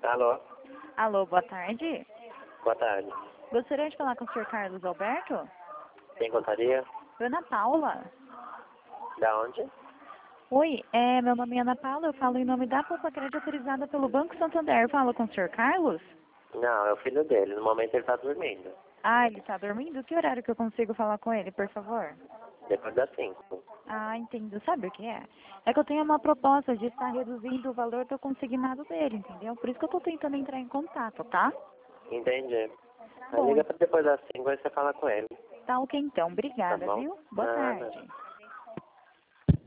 Alô? Alô, boa tarde. Boa tarde. Gostaria de falar com o senhor Carlos Alberto? Quem contaria? Ana Paula. Da onde? Oi, meu nome é Ana Paula, eu falo em nome da Poupa Crédito autorizada pelo Banco Santander. Eu falo com o senhor Carlos? Não, é o filho dele. No momento ele tá dormindo. Ah, ele está dormindo? Que horário que eu consigo falar com ele, por favor? Depois das 5. Ah, entendo. Sabe o que é? É que eu tenho uma proposta de estar reduzindo o valor do consignado dele, entendeu? Por isso que eu estou tentando entrar em contato, tá? Entendi. Aí Bom, liga pra depois das 5 e você fala com ele. tá ok então. Tá Obrigada, bom? viu? Boa Nada. tarde.